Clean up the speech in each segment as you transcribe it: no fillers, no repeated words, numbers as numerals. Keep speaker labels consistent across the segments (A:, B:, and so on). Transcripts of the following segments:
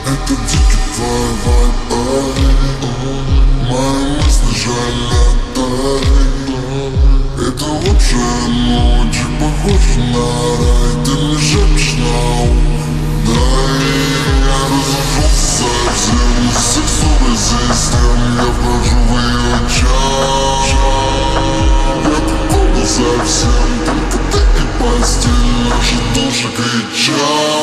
A: Это дикий твой вайб, мои мысли жалят. Это лучшая ночь, похожа на рай. Ты мне шепчешь на ухо, да, и я разрушился совсем. Из сексовой системы я вхожу в ее чат. Я попробовал совсем, только ты и постель, наши души кричат.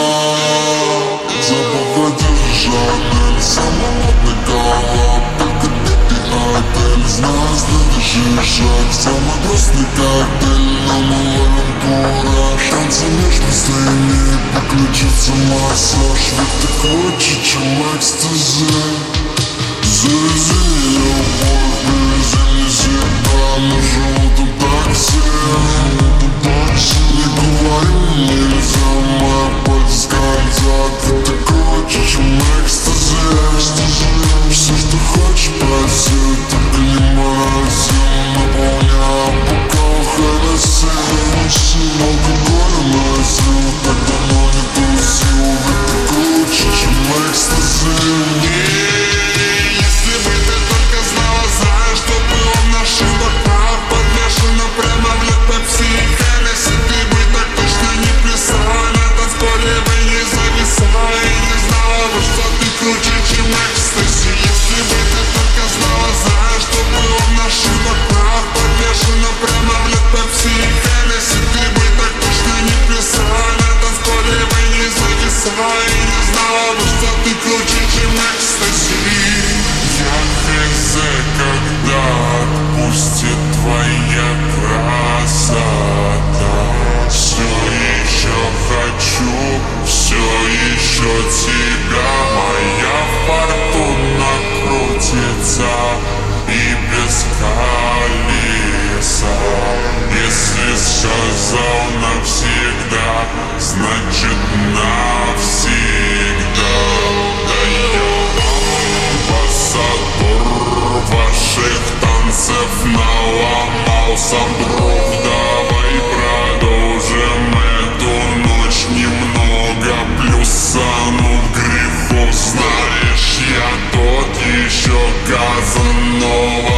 A: Запах одежды Шанель, самый модный коллаб. Только ты и отель, знаю следующий шаг. Самый грустный коктейль, но мы ловим кураж. Танцы между слоями, подключится массаж. Ведь ты круче, чем экстази. Завези мне любовь, привези мне себя на желтом такси. Не говори мне нельзя, моя пальцы скользят. Ведь ты круче, чем экстази. Все, что хочешь, проси, только не морози. Наполняю бокал Хеннесси. Алкоголь носил, так давно не тусил. Ведь ты круче, чем экстази.
B: Если бы ты только знала, знаешь, что было в наших боках. Подвешено прямо в лед Пепси и Хеннесси. Ты бы так точно не плясала на танцполе, бы не зависала. И не знала бы, что ты круче, чем экстази. Если бы ты только знала, знаешь, что было в наших боках. Подвешено прямо в лед Пепси и Хеннесси. Ты бы так точно не плясала на танцполе, бы не зависала. И не знала бы, что ты круче, чем экстази. Я хз, когда отпустит твоя красота. Все еще хочу, все еще тебя. Моя фортуна крутится и без колеса. Если сказал навсегда, значит навсегда. Ваших танцев наломался дров. Давай продолжим эту ночь немного. Плюсанув грифов, знаешь, я тот еще Казанова.